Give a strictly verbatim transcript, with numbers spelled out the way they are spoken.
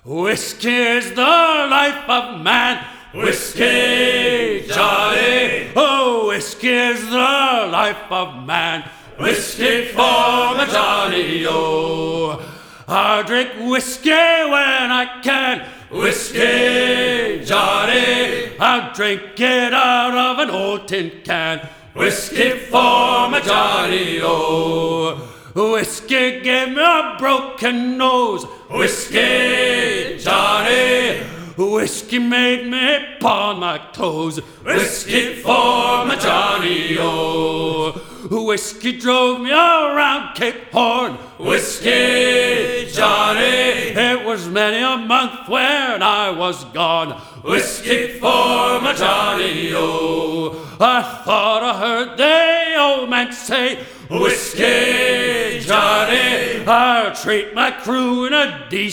Whiskey is the life of man. Whiskey, Johnny. Oh, whiskey is the life of man. Whiskey for my Johnny, oh. I drink whiskey when I can. Whiskey, Johnny. I'll drink it out of an old tin can. Whiskey for my Johnny, oh. Whiskey gave me a broken nose. Whiskey, Johnny. Whiskey made me pawn my toes. Whiskey for my Johnny, oh. Whiskey drove me around Cape Horn. Whiskey, Johnny. It was many a month when I was gone. Whiskey for my Johnny, oh. I thought I heard the old man say, Whiskey, Johnny. I'll treat my crew in a decent